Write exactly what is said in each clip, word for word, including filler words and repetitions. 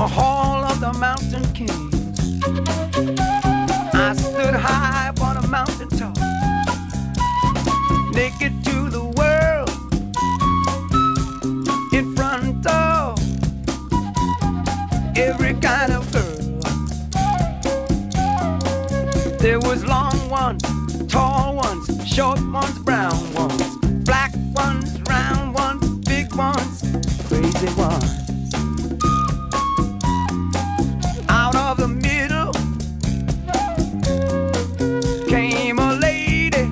a hall of the mountain king. I stood high upon a mountain top, naked to the world, in front of every kind of girl. There was long ones, tall ones, short ones, brown ones, black ones, round ones, big ones, crazy ones. Out of the middle came a lady.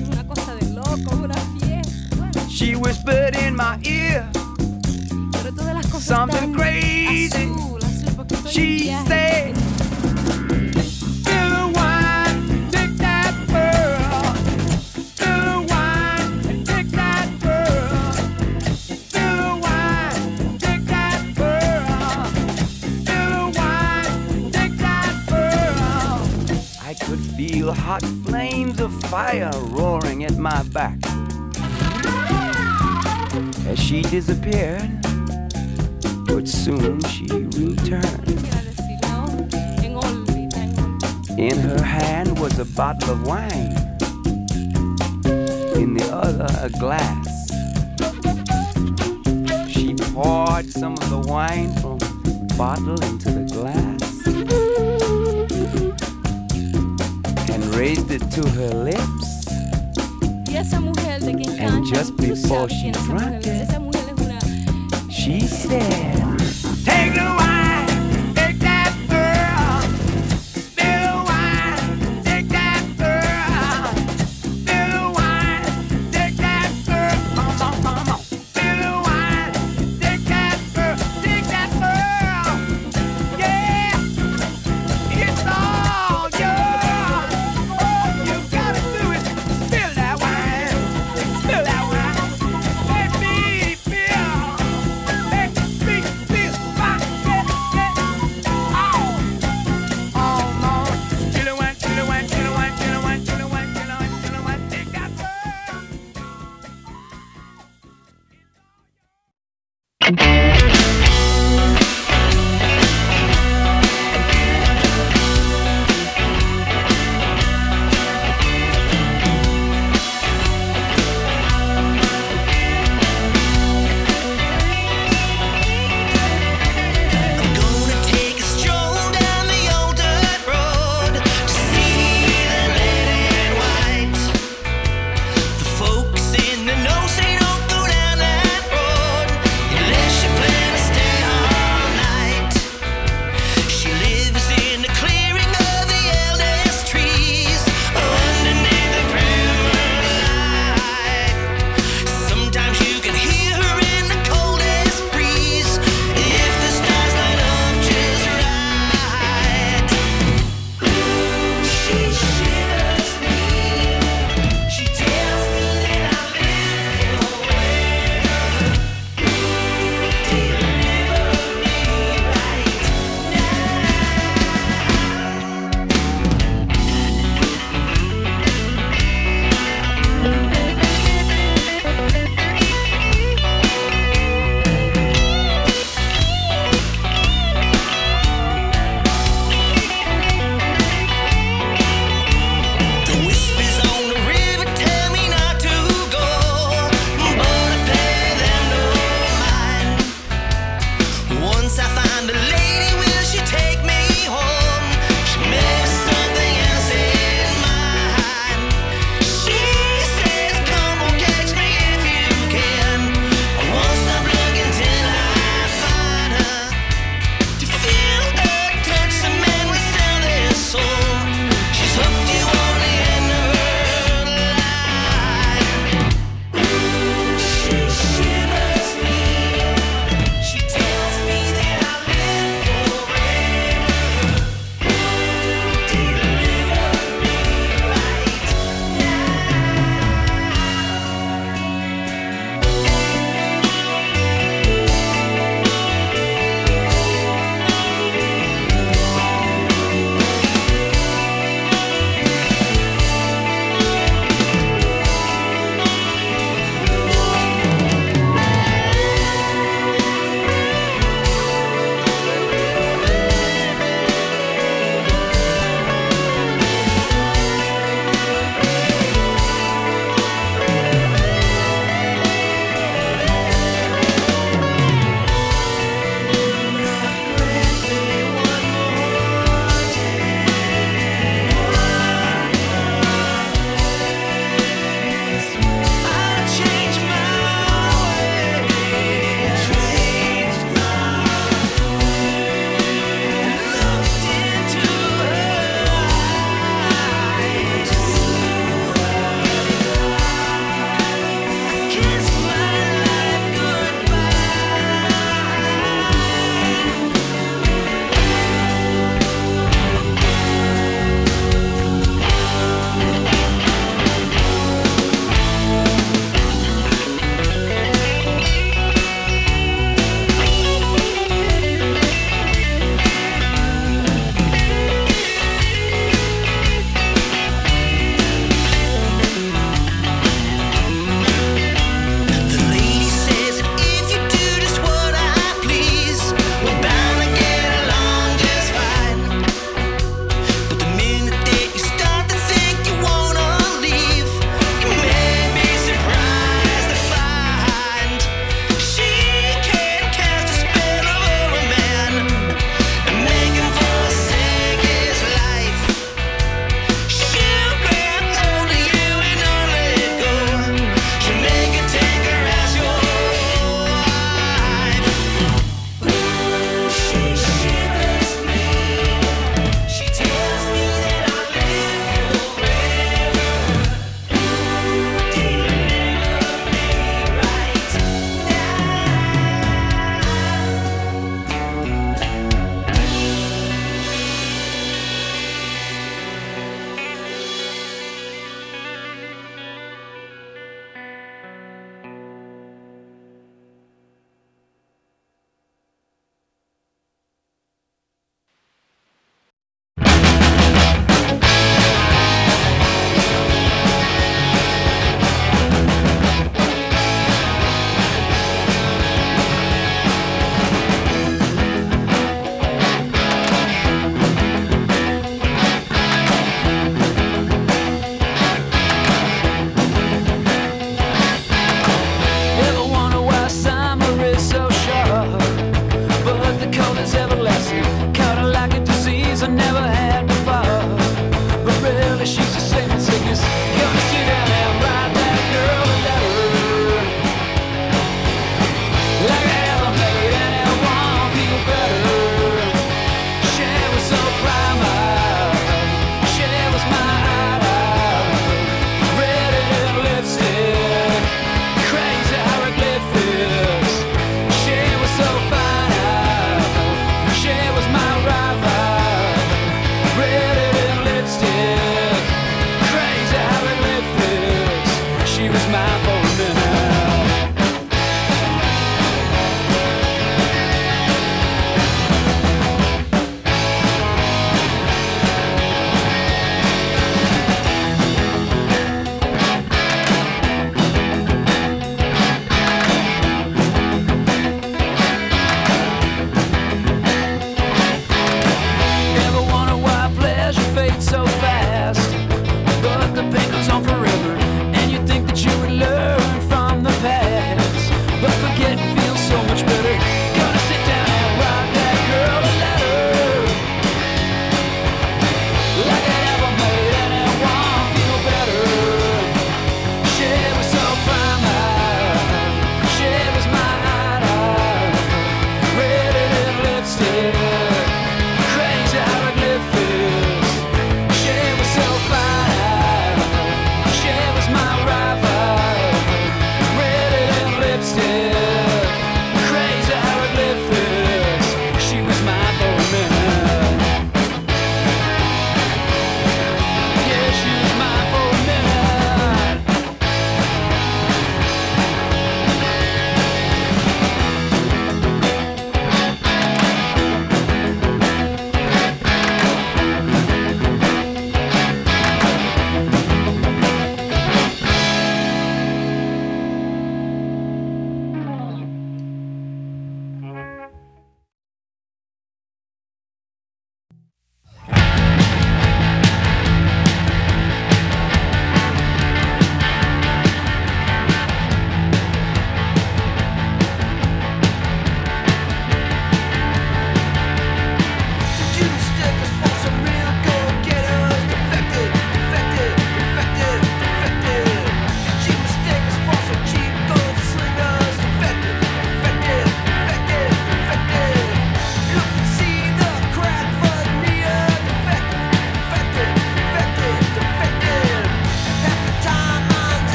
She whispered in my ear something crazy. She said, hot flames of fire roaring at my back. As she disappeared, but soon she returned. In her hand was a bottle of wine, in the other a glass. She poured some of the wine from the bottle into the glass and raised it to her lips, and just before she drank it, she said, take the wine, take that girl, spill the wine, take that girl, spill the wine, take that girl, come on, come on, spill the wine, take that girl, take that girl, yeah, it's all yours. She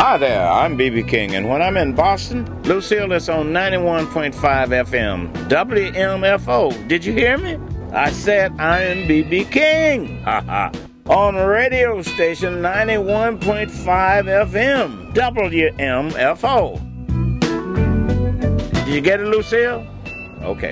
Hi there, I'm B B King, and when I'm in Boston, Lucille is on ninety-one point five F M, W M F O. Did you hear me? I said I am B B King. Ha ha. On radio station ninety-one point five F M, W M F O. Did you get it, Lucille? Okay.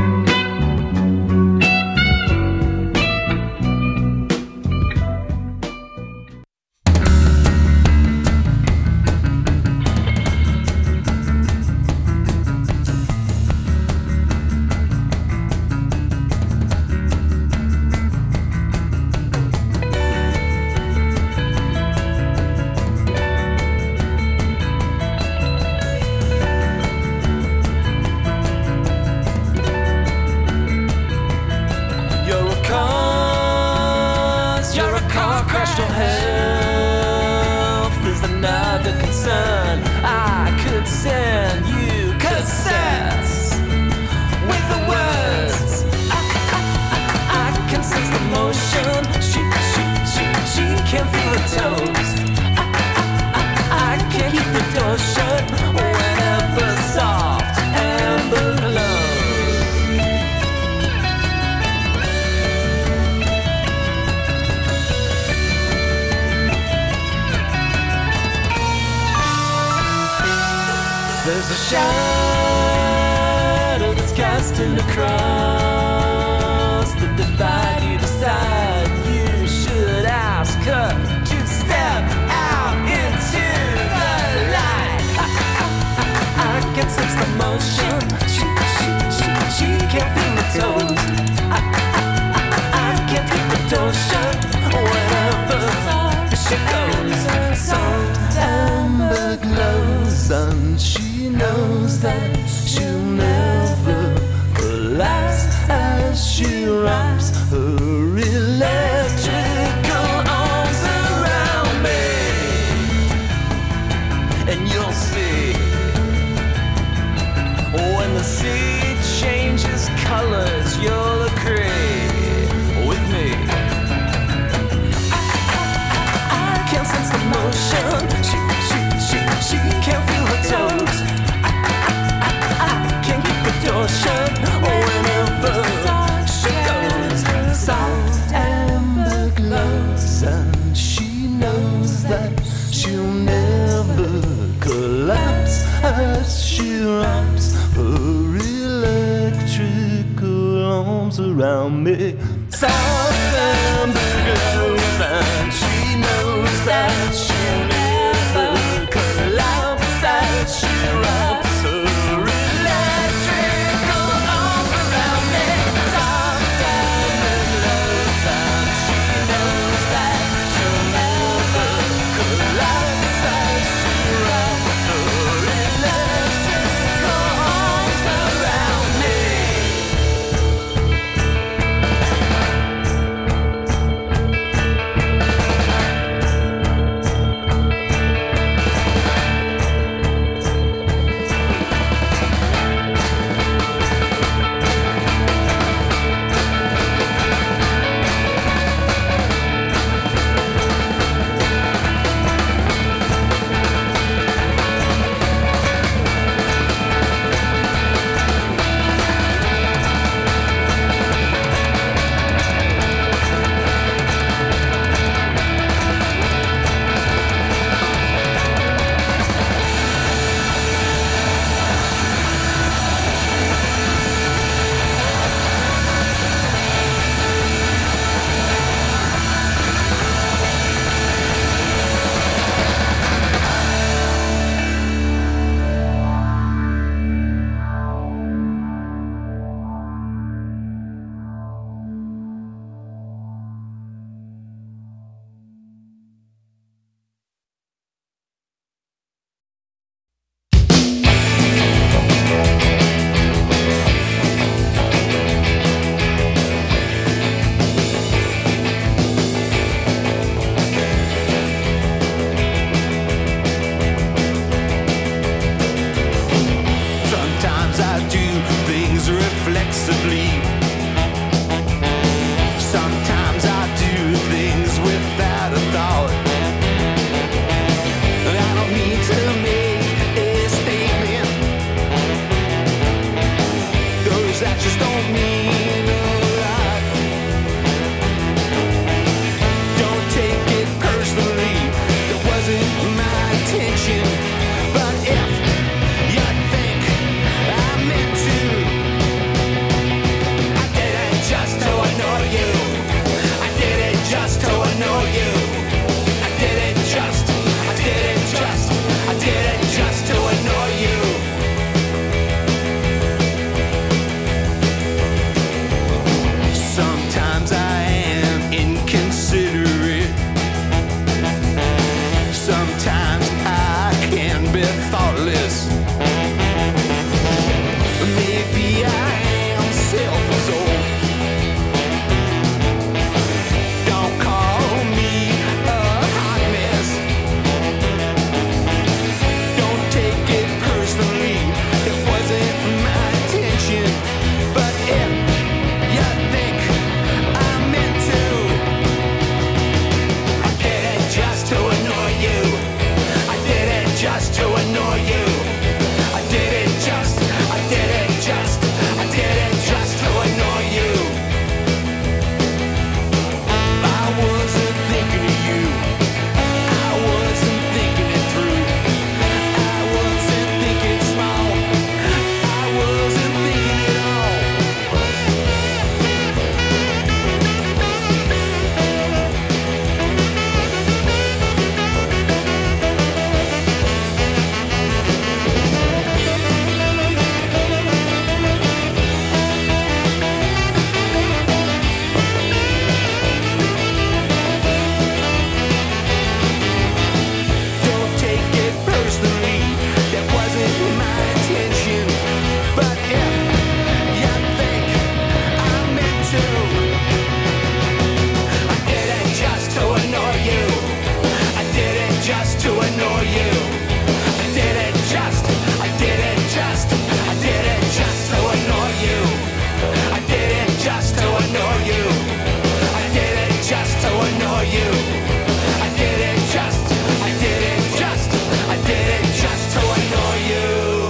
There's a shadow that's casting across the divide. You decide you should ask her to step out into the light. I, I, I, I can sense the motion. She, she, she, she can't feel the toes. I, I, I, I can't keep the door shut whenever she goes. Soft amber glows and she knows that she'll never collapse as she wraps her electrical arms around me. And you'll see when the sea changes colors, you'll agree with me. I, I, I, I can't sense the motion. She, she, she, she can't feel her toes. Door shut whenever she goes. Soft amber glows and she knows that she'll never collapse as she wraps her electrical arms around me. Soft amber glows and she knows that she'll never collapse as she wraps her annoy you. I did it just, I did it just, I did it just to annoy you. I did it just to annoy you. I did it just to annoy you. I did it just, I did it just, I did it just to annoy you.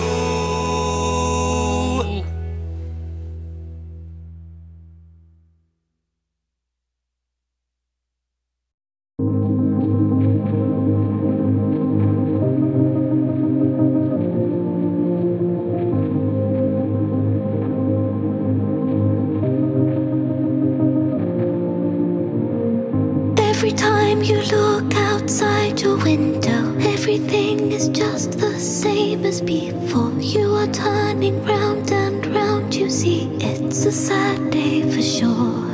Every time you look outside your window, everything is just the same as before. You are turning round and round, you see it's a sad day for sure.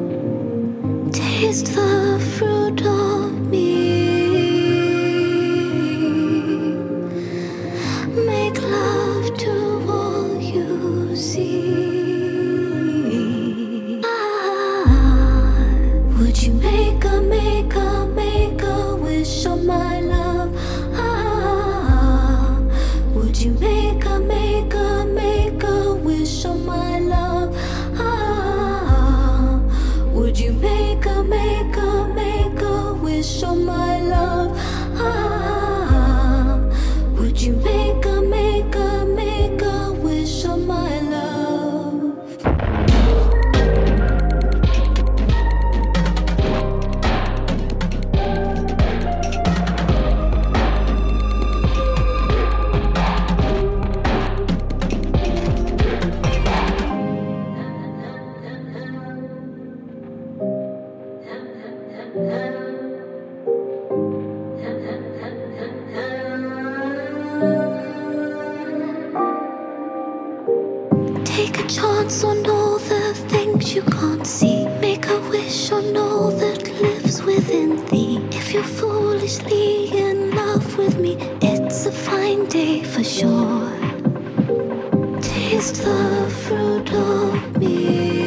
Taste the fruit of me. Make love to all you see. Ah, would you make a, make a, make a wish on my love? Ah, would you make a, make a, make a wish on my love? Ah, would you make a, make a, make a wish on my love? Ah, would you make a, make a, make a wish on my love? Take a chance on all the things you can't see. Make a wish on all that lives within thee. If you're foolishly in love with me, it's a fine day for sure. Taste the fruit of me.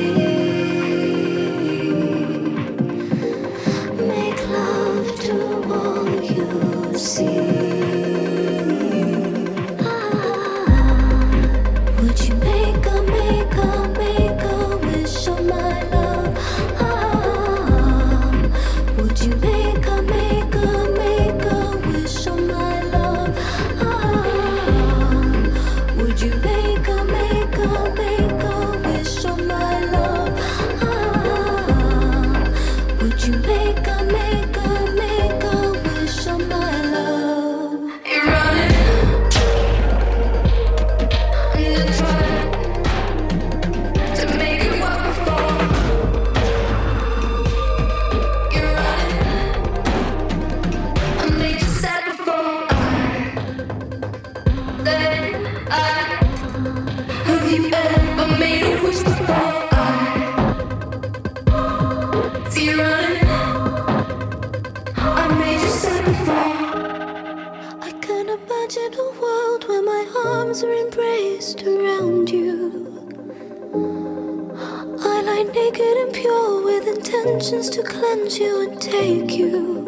Make love to all you see. Would you make a, make a, make a wish on my love? Ah, would you make a, make a, make a wish on my love? Ah, would you make a, make a, make a wish on my love? Ah, would you make a, make a, make a wish on my love? You're running. I can imagine a world where my arms are embraced around you. I lie naked and pure with intentions to cleanse you and take you.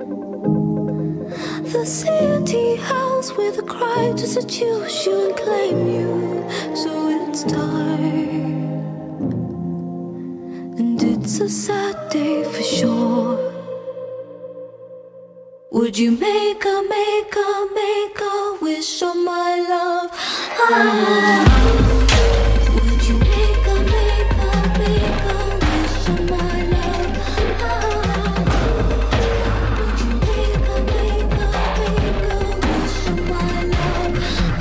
The city howls with a cry to seduce you and claim you. So it's time, and it's a sad day for sure. Would you make a, make a, make a wish on my love? Ah, would you make a, make a, make a wish on my love? Ah, would you make a, make a, make a wish on my love? Ah,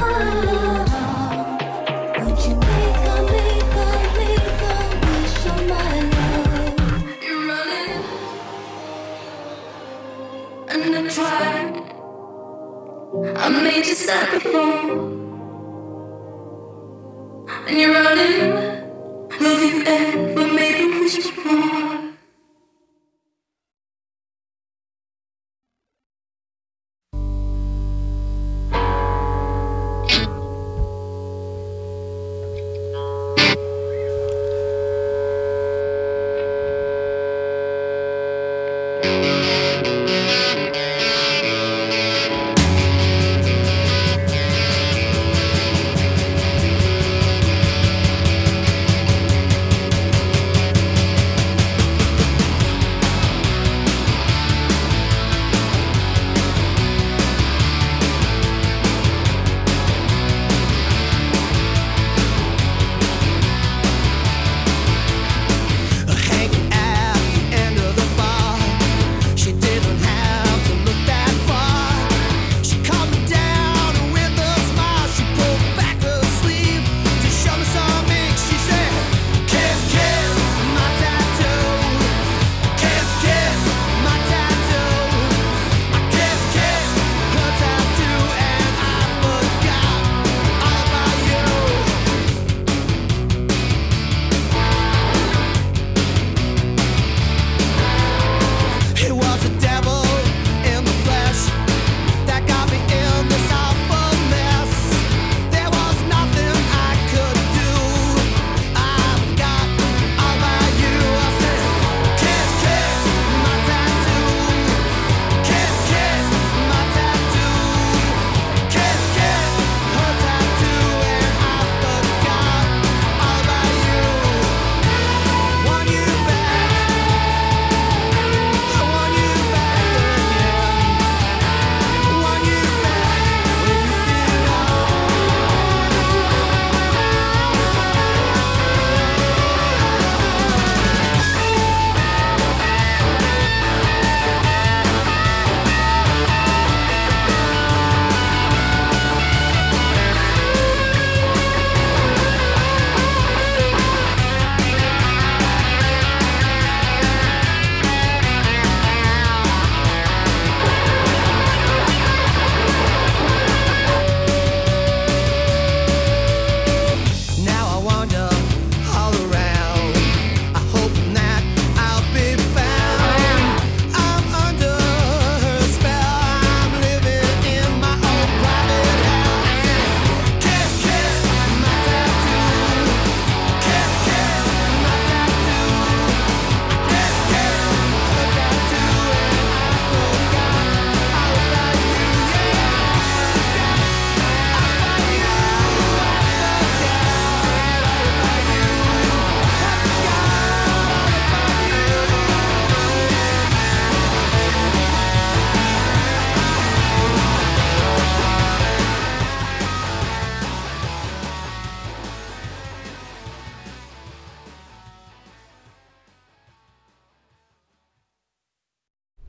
would you make a, make a, make a wish on my love? You're running. And I tried. I made you sad before, and you're running. Have you ever made a wish before?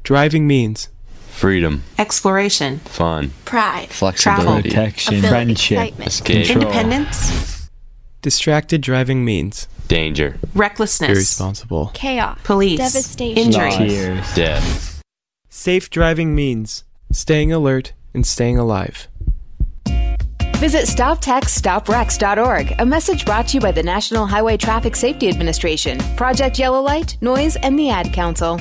Driving means freedom, exploration, fun, pride, flexibility, protection, ability, friendship, excitement, escape, control. independence, distracted driving means danger, recklessness, irresponsible. chaos, police, devastation, injury, Tears. death, Safe driving means staying alert and staying alive. Visit stop text stop wrecks dot org, a message brought to you by the National Highway Traffic Safety Administration, Project Yellow Light, Noise, and the Ad Council.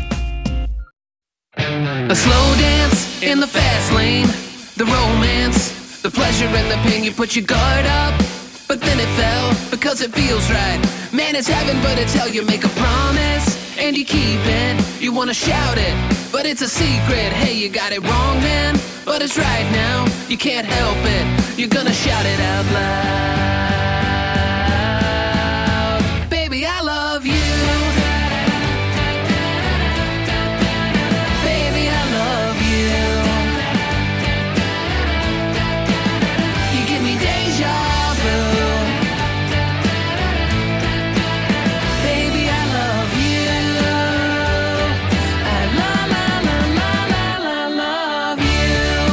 A slow dance in the fast lane, the romance, the pleasure and the pain. You put your guard up, but then it fell because it feels right. Man, it's heaven, but it's hell. You make a promise and you keep it. You wanna shout it, but it's a secret. Hey, you got it wrong, man, but it's right now. You can't help it. You're gonna shout it out loud. Baby, I love you. Baby, I love you. You give me deja vu. Baby, I love you. I la la la la la la love you.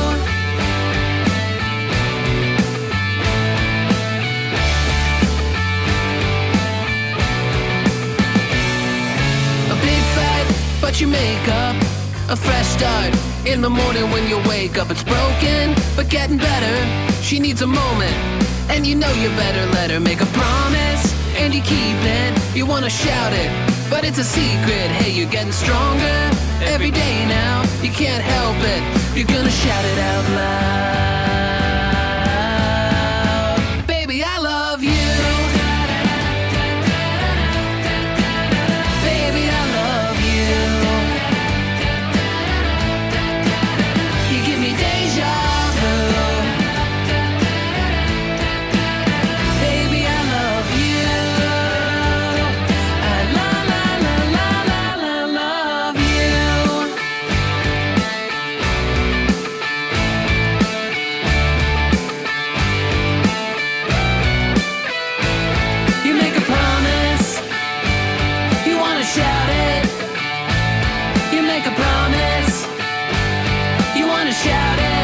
A big fight, but you make up. A fresh start in the morning when you wake up. It's broken, but getting better. She needs a moment, and you know you better let her make a promise, and you keep it. You wanna shout it, but it's a secret. Hey, you're getting stronger every day now. You can't help it. You're gonna shout it out loud. Baby, I love you. Baby, I love you. You give me deja vu. Baby, I love you. I la la la la la la love you. You make a promise. You wanna shout it. You make a promise. You wanna shout it.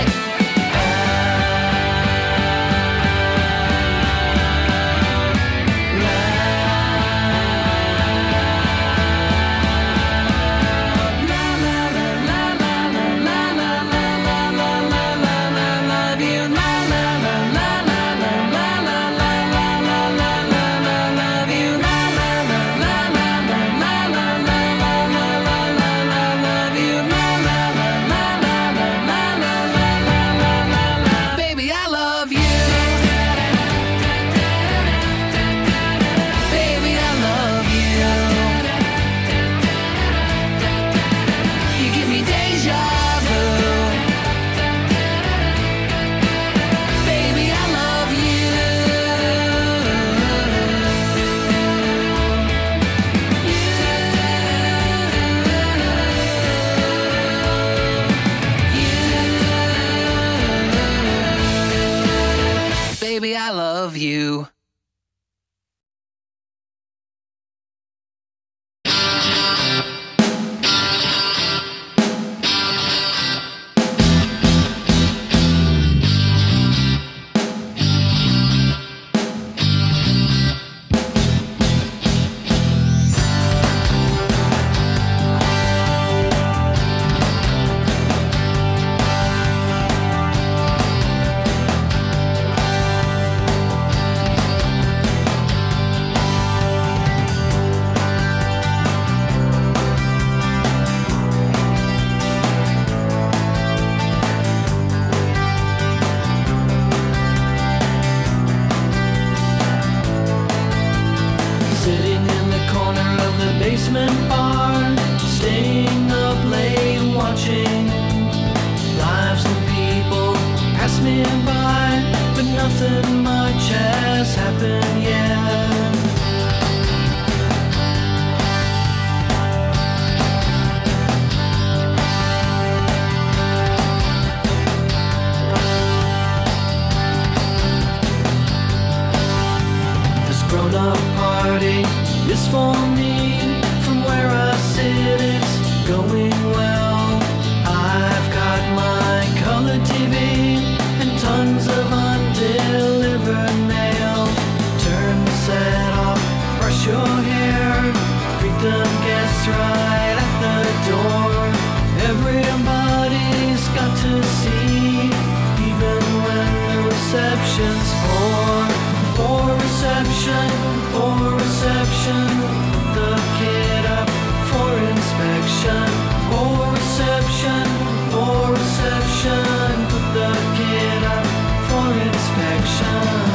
Baby, I love you. Baby, I love you. You give me deja vu. Baby, I love you. Baby, I love you. Sitting in the corner of the basement bar, staying up late watching lives and people pass me by, but nothing much has happened yet. This grown-up party is for me. From where I sit, it's going well. questions. Poor, poor reception, poor reception. Put the kid up for inspection. Poor reception, poor reception. Put the kid up for inspection.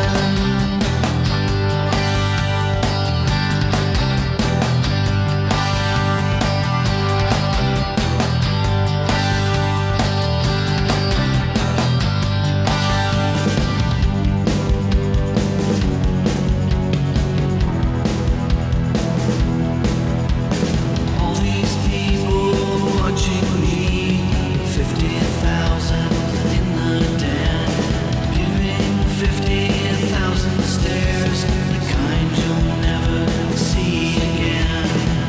All these people watching me, fifty thousand in the den, giving fifty thousand stares, the kind you'll never see again.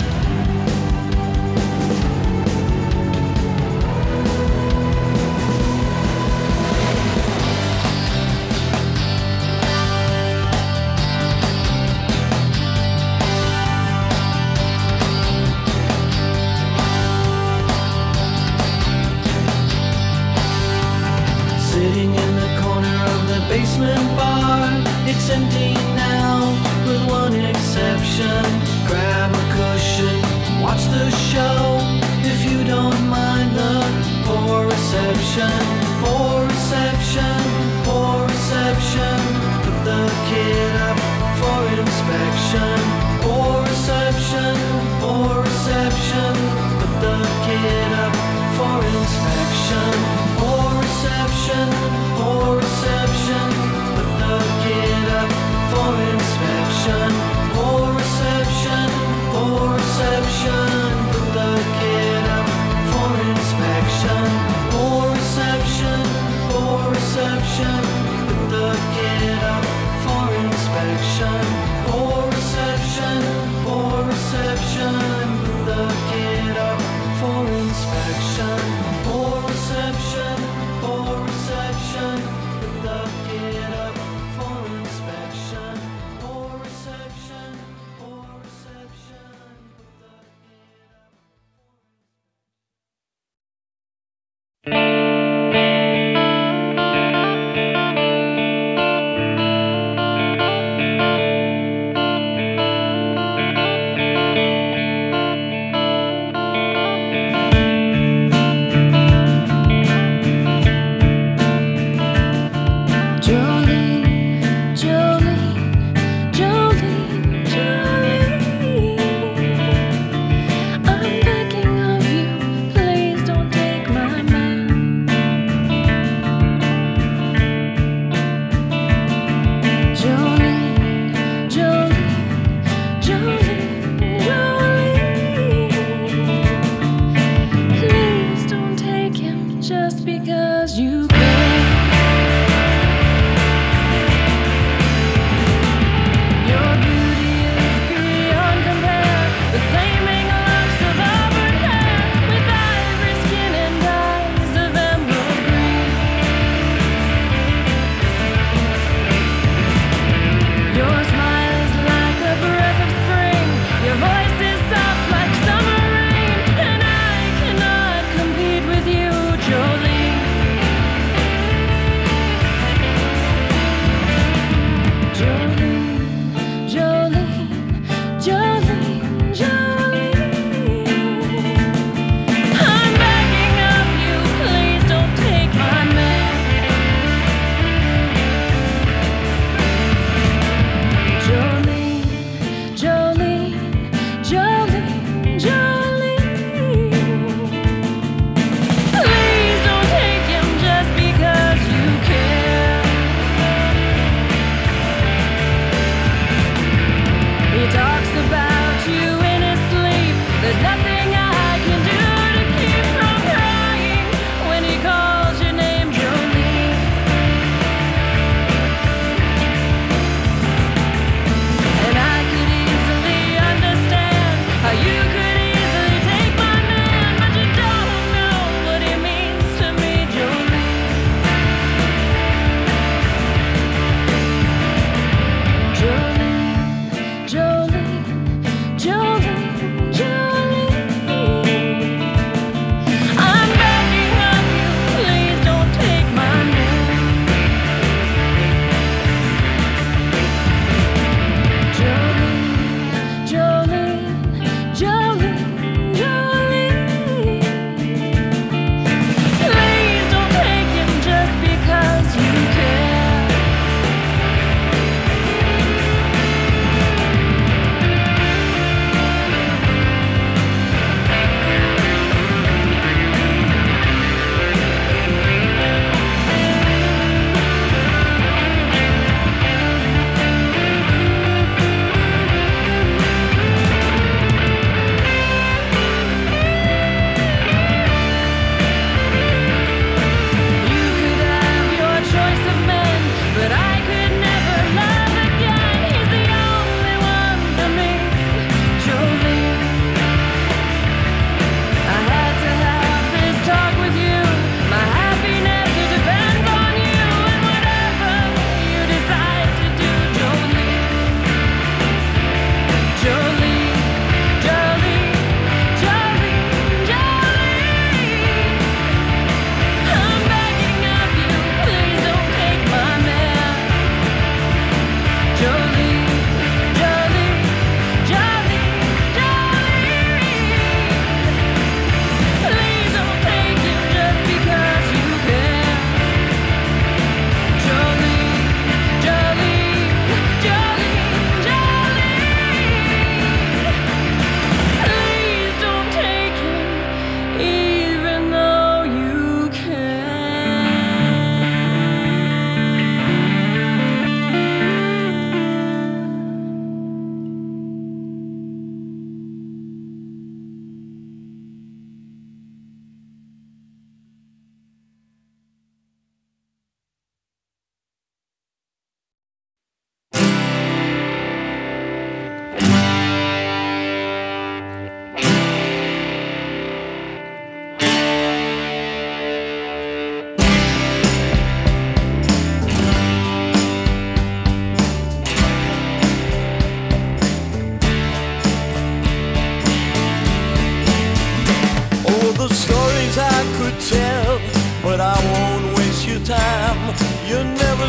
Sitting in the corner of the basement bar, it's empty now, with one exception. Grab a cushion, watch the show, if you don't mind the poor reception. Poor reception, poor reception. Put the kid up for inspection. Poor reception, poor reception. Put the kid up for inspection. Poor reception, poor reception. Put the kid up for inspection. Poor reception, poor reception. Put the kid up for inspection. Poor reception.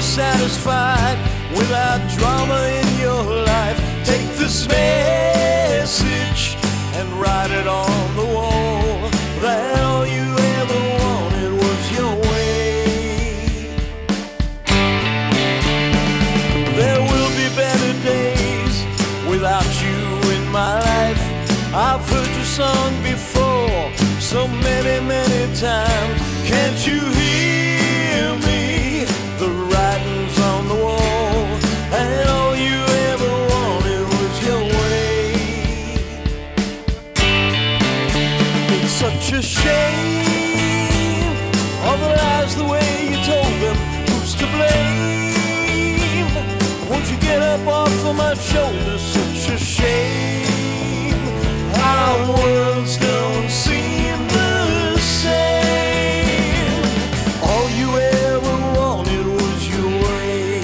satisfied without drama in your life. Take this message and write it on the wall, that all you ever wanted was your way. There will be better days without you in my life. I've heard your song before so many, many times. Can't you hear me? The writing's on the wall, and all you ever wanted was your way. It's such a shame, all the lies the way you told them. Who's to blame? Won't you get up off of my shoulders? Such a shame, our worlds don't seem the same. All you ever wanted was your way.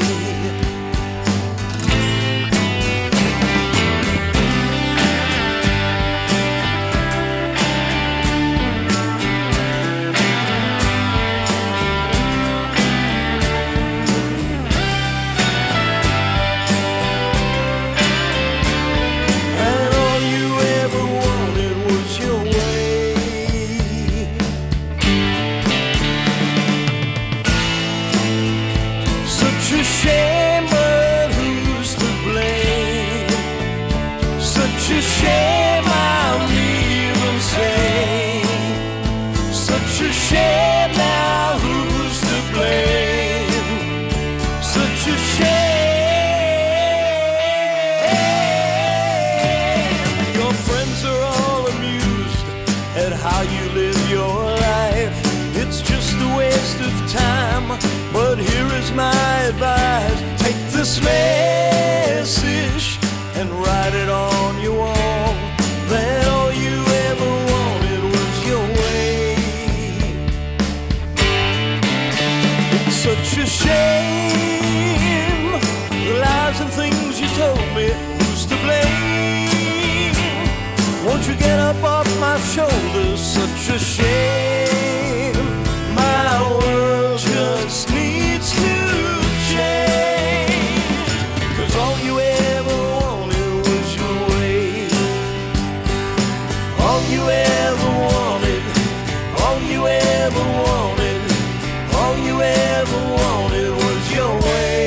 And all you ever wanted was your way. Such a shame, but who's to blame? Such a shame, I'm even sane. Such a shame, now who's to blame? Such a shame. Your friends are all amused at how you live your life. It's just a waste of time, but here is my advice. Take this message and write it on your wall, that all you ever wanted was your way. It's such a shame, the lies and things you told me. Who's to blame? Won't you get up off my shoulders? Such a shame, my world just needs to change. 'Cause all you ever wanted was your way. All you ever wanted, all you ever wanted, all you ever wanted was your way.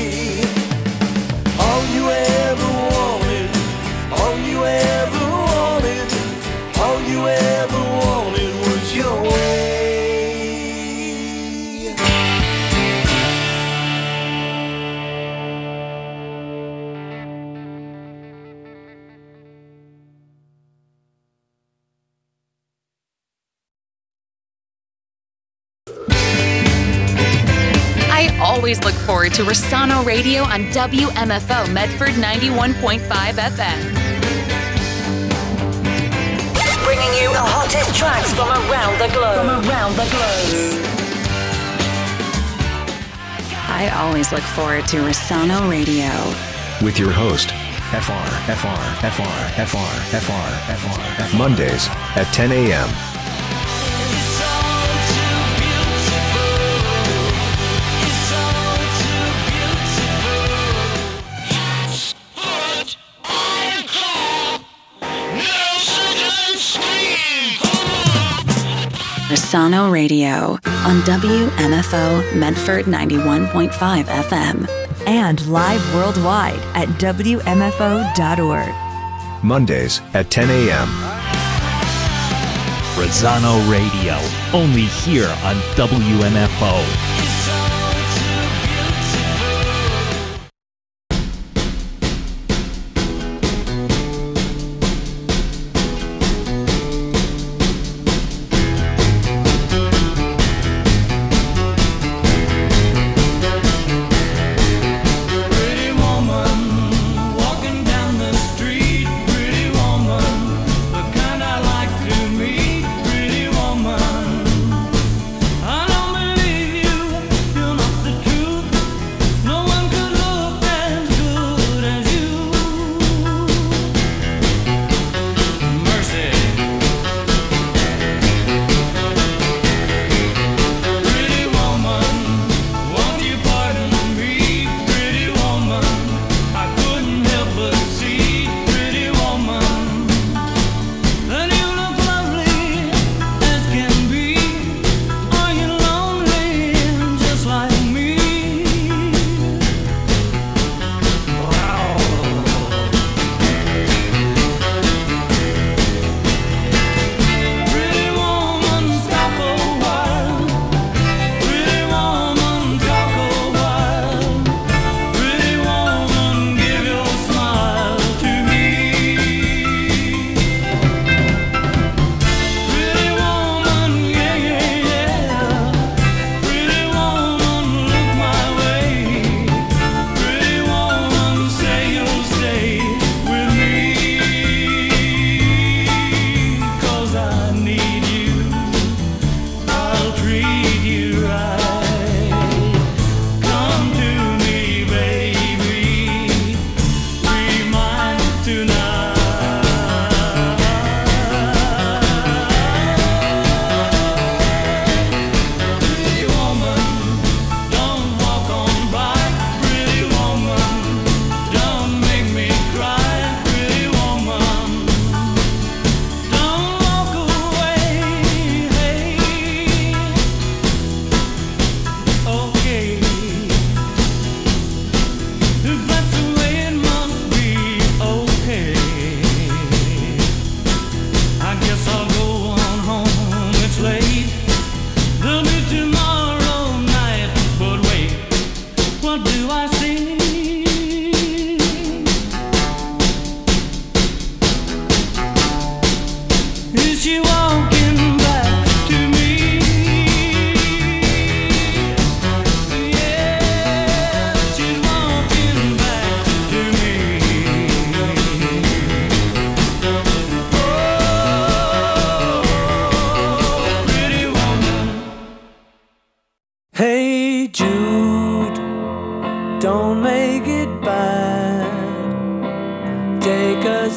All you ever wanted, all you ever wanted, all you ever wanted was your way. I always look forward to Rossano Radio on W M F O Medford ninety-one point five F M. Bringing you the hottest tracks from around the globe. From around the globe. I always look forward to Rossano Radio. With your host, F R, F R, F R, F R, F R, F R, F R. Mondays at ten a.m. Rossano Radio on W M F O Medford ninety-one point five F M. And live worldwide at W M F O dot org. Mondays at ten a.m. Rossano Radio, only here on W M F O. Pretty woman, I don't believe you.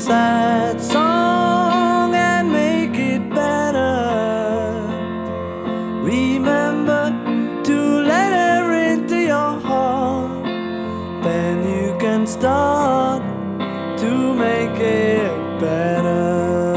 sad song and make it better. Remember to let her into your heart, then you can start to make it better.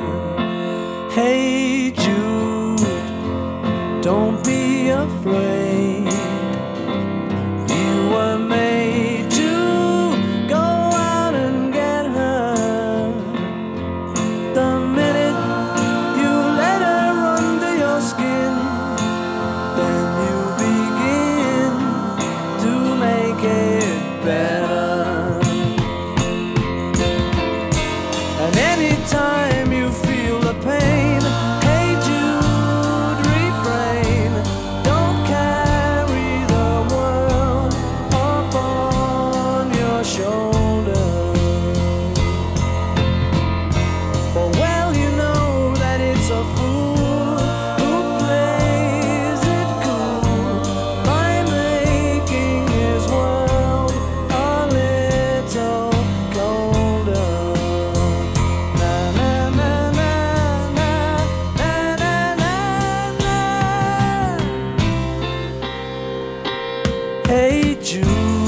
Hey Jude, don't be afraid. You were made to go out and get her. The minute you let her under your skin, then you begin to make it better. And anytime you feel the pain, hey Jude, refrain. Don't carry the world upon your shoulder. For well you know that it's a fool who plays it cool by making his world a little colder. Na na na na na na na na na. Hey Jude.